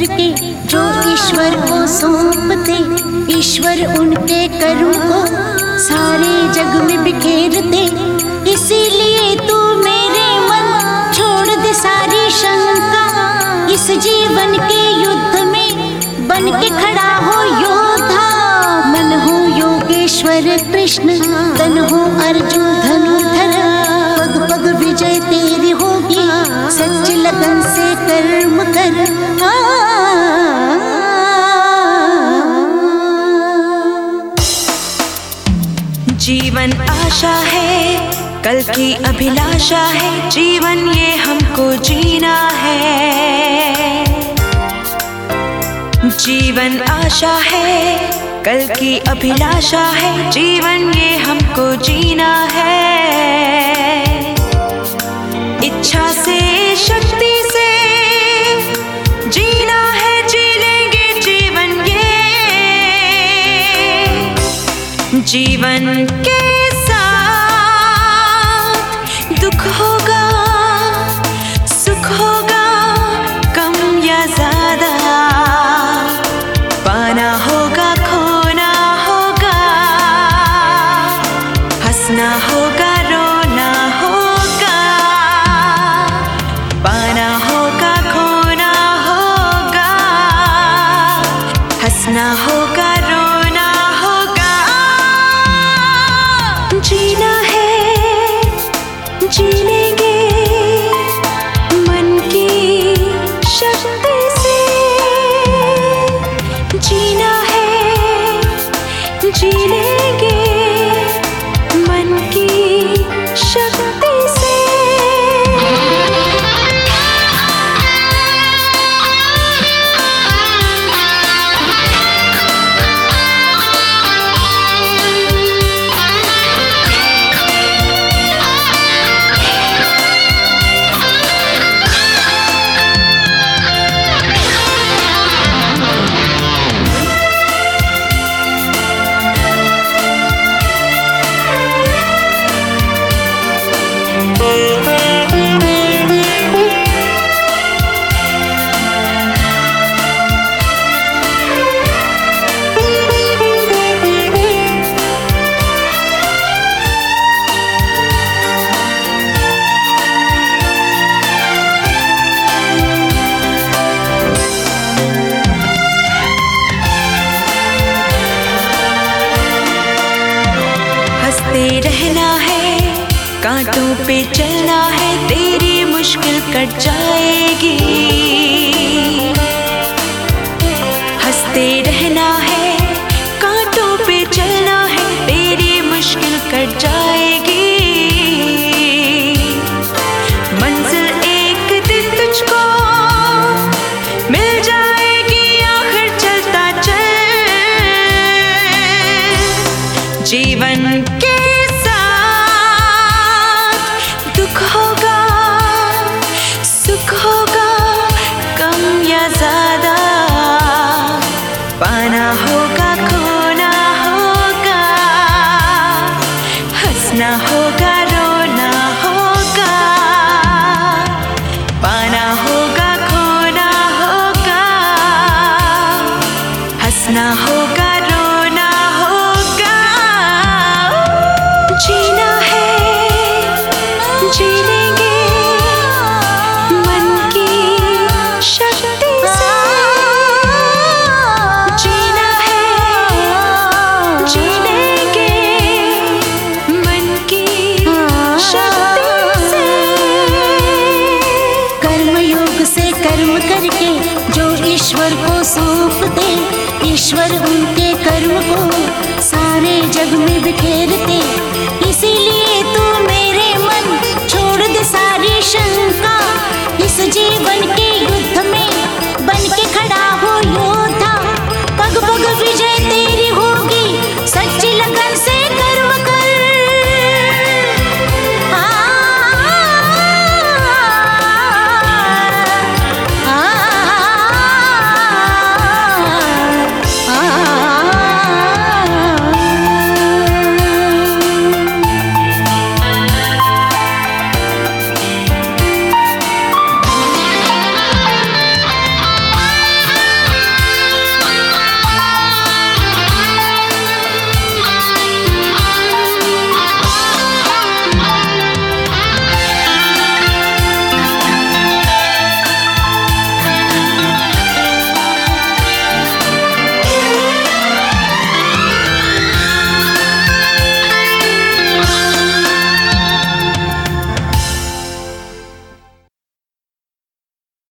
करके जो ईश्वर को सौंपते, ईश्वर उनके कर्म को सारे जग में बिखेरते। इसीलिए तू मेरे मन छोड़ दे सारी शंका, इस जीवन के युद्ध में बन के खड़ा हो योद्धा। मन हो योगेश्वर कृष्ण, तन हो अर्जुन धनुधर, पग पग विजय तेरी होगी, सच लगन से कर्म कर। जीवन आशा है, कल की अभिलाषा है, जीवन ये हमको जीना है। जीवन आशा है, कल की अभिलाषा है, जीवन ये हमको जीना है। इच्छा से शक्ति से जीना है, जी लेंगे जीवन ये। जीवन के साथ दुख होगा, सुख होगा, कम या ज्यादा, पाना होगा, खोना होगा, हंसना होगा, रोना होगा, पाना होगा, खोना होगा, हंसना होगा, रोना होगा। जीना है, जी लेंगे मन की शक्ति से। जीना है, जी लेंगे मन की शक्ति से। हंसते रहना है, कांटों पे चलना है, तेरी मुश्किल कट जाएगी। हंसते रहना है, कांटों पे चलना है, तेरी मुश्किल कट जाएगी। मंजिल एक दिन तुझको मिल जाएगी, आखिर चलता चल। जीवन के होगा, सुख होगा, कम या ज्यादा, पाना होगा, खोना होगा, हंसना होगा, रोना होगा, पाना होगा, खोना होगा, हंसना होगा, रोना होगा। जीना है, जी लेंगे मन की शक्ति से। जीना है, जी लेंगे मन की शक्ति से। कर्म योग से कर्म करके जो ईश्वर को सौंप दे, ईश्वर उनके कर्म को सारे जग में बिखेरते।